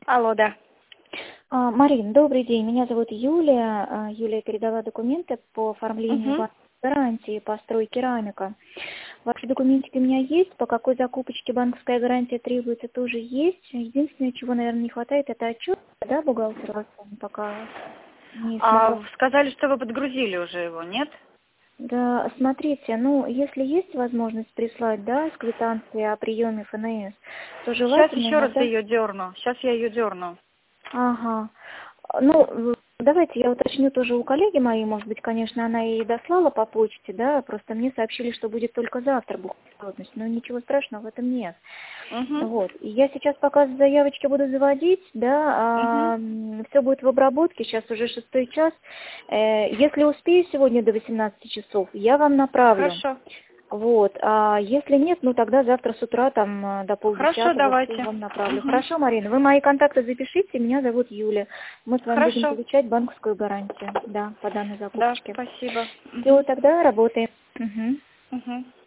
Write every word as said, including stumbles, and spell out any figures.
Алло, да. А, Марин, добрый день. Меня зовут Юлия. А, Юлия передала документы по оформлению Угу. банковской гарантии по стройке керамика. Ваши документики у меня есть. По какой закупочке банковская гарантия требуется, тоже есть. Единственное, чего, наверное, не хватает, это отчет, да, бухгалтер вас пока не А смогла. вы сказали, что вы подгрузили уже его, нет? Да, смотрите, ну, если есть возможность прислать, да, с квитанцией о приеме эф эн эс, то Сейчас желательно еще раз иногда... ее дерну. Сейчас я ее дерну. Ага. Ну, давайте я уточню тоже у коллеги моей, может быть, конечно, она и дослала по почте, да, просто мне сообщили, что будет только завтра бухгалтерность, но ничего страшного в этом нет. Угу. Вот. И я сейчас пока заявочки буду заводить, да, Угу. а, все будет в обработке, сейчас уже шестой час. Э, если успею сегодня до восемнадцати часов, я вам направлю. Хорошо. Вот, а если нет, ну тогда завтра с утра там а, до Хорошо, полдесятого всё давайте. вам направлю. Угу. Хорошо, Марина, вы мои контакты запишите, меня зовут Юля. Мы с вами будем Хорошо. получать банковскую гарантию, да, по данной Да, закупочке. спасибо. Все, Угу. тогда работаем. Мгм. Угу.